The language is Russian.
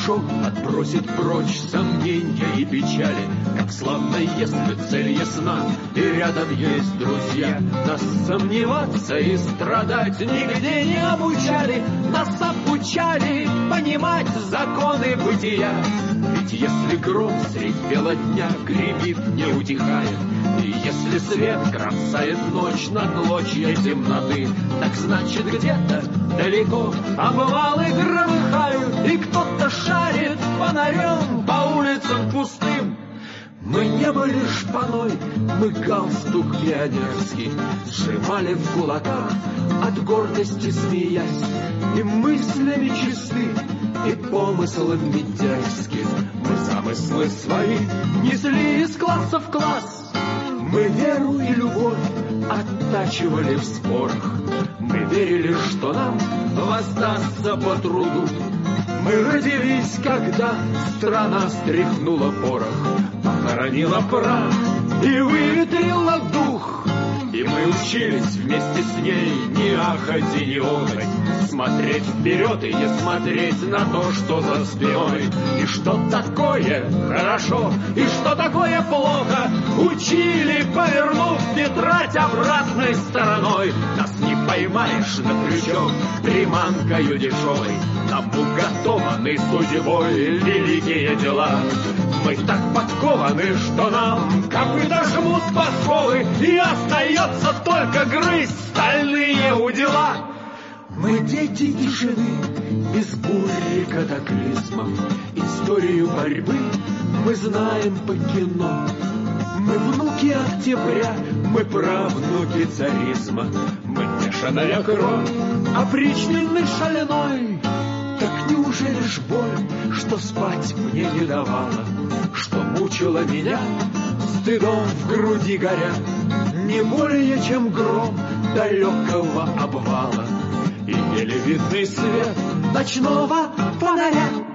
хорошо отбросить прочь сомнения и печали. Как славно, если цель ясна, и рядом есть друзья. Нас сомневаться и страдать нигде не обучали. Нас обучали понимать законы бытия. Ведь если гром средь бела дня гремит, не утихает, и если свет красает ночь на клочья темноты, так значит где-то далеко обвалы громыхают, и кто-то шарит фонарем по улицам пустым. Мы не были шпаной, мы галстук пионерский сжимали в кулаках, от гордости смеясь, и мыслями чисты, и помыслами дерзки. Мы замыслы свои несли из класса в класс. Мы веру и любовь оттачивали в спорах. Мы верили, что нам воздастся по труду. Мы родились, когда страна стряхнула порох, похоронила прах и выветрила дух. И мы учились вместе с ней не ахать и не охать, смотреть вперед и не смотреть на то, что за спиной. И что такое хорошо, и что такое плохо, учили, повернув тетрадь обратной стороной. Нас не поймаешь на крючок приманкою дешевой, нам уготованы судьбой великие дела. Мы так подкованы, что нам копыта жмут подковы, и остается только грызть стальные удила. Мы дети тишины, без бури катаклизмов. Историю борьбы мы знаем по кино. Мы внуки октября, мы правнуки царизма. Мы бешеная кровь, опричнины шаленой. Так неужели ж боль, что спать мне не давала, что мучила меня стыдом в груди горя, не более чем гром далекого обвала и еле видный свет ночного фонаря?